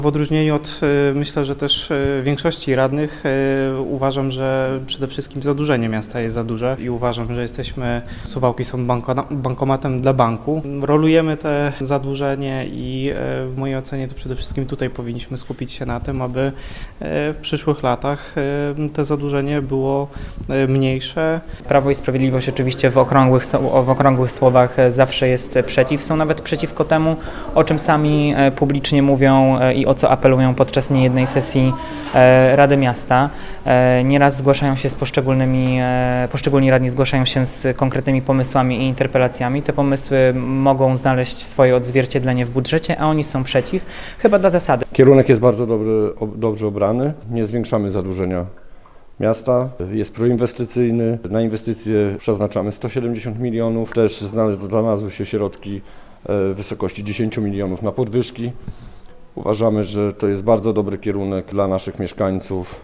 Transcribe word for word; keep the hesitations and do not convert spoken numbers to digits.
W odróżnieniu od, myślę, że też większości radnych, uważam, że przede wszystkim zadłużenie miasta jest za duże i uważam, że jesteśmy, Suwałki są banko, bankomatem dla banku. Rolujemy te zadłużenie i w mojej ocenie to przede wszystkim tutaj powinniśmy skupić się na tym, aby w przyszłych latach to zadłużenie było mniejsze. Prawo i Sprawiedliwość oczywiście w okrągłych, w okrągłych słowach zawsze jest przeciw, są nawet przeciwko temu, o czym sami publicznie mówią i o co apelują podczas niejednej sesji Rady Miasta. Nieraz zgłaszają się z poszczególnymi, poszczególni radni zgłaszają się z konkretnymi pomysłami i interpelacjami. Te pomysły mogą znaleźć swoje odzwierciedlenie w budżecie, a oni są przeciw, chyba dla zasady. Kierunek jest bardzo dobry, dobrze obrany, nie zwiększamy zadłużenia miasta, jest proinwestycyjny, na inwestycje przeznaczamy sto siedemdziesiąt milionów, też znalazły się środki w wysokości dziesięć milionów na podwyżki. Uważamy, że to jest bardzo dobry kierunek dla naszych mieszkańców.